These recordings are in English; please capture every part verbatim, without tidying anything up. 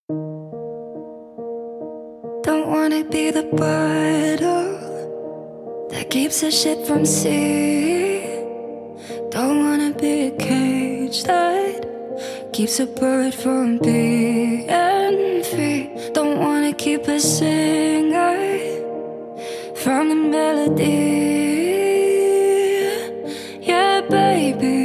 Don't wanna be the bottle that keeps the shit from sea. Don't wanna be a cage that keeps a bird from being free. Don't wanna keep a singer from the melody. Yeah, baby,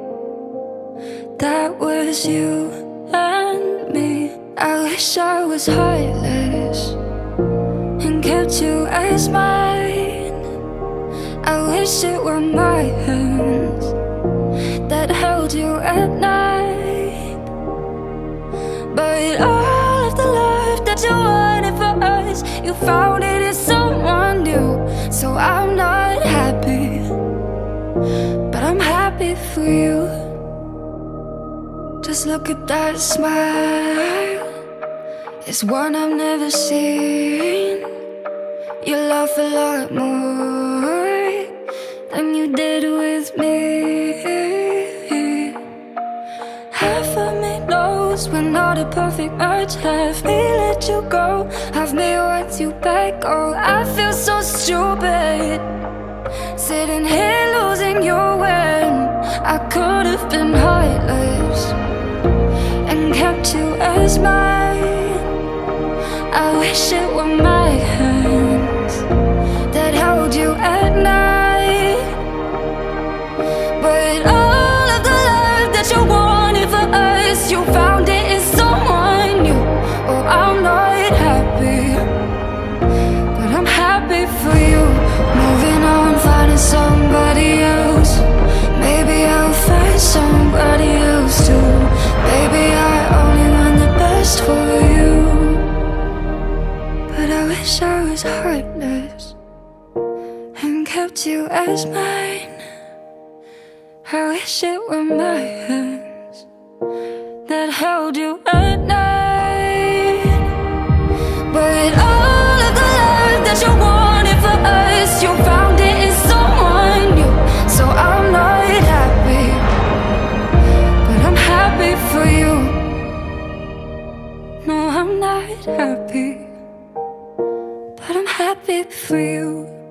that was you and me. I wish I was heartless and kept you as mine. I wish it were my hands that held you at night. But all of the love that you wanted for us, you found it in someone new. So I'm not happy, but I'm happy for you. Just look at that smile, it's one I've never seen. You laugh a lot more than you did with me. Half of me knows we're not a perfect match. Have me let you go, have me want you back. Oh, I feel so stupid, sitting here losing you when I could have been heartless and kept you as mine. I wish it were my hands that held you at night. But all of the love that you wanted for us, you found it in someone new. Oh, I'm not happy, but I'm happy for you. Moving on, finding somebody else. Maybe I'll find somebody else too. Baby, I only want the best for you. But I wish I was heartless and kept you as mine. I wish it were my hands that held you at night. But all of the love that you wanted for us, you found it in someone new. So I'm not happy, but I'm happy for you. No, I'm not happy, but I'm happy for you.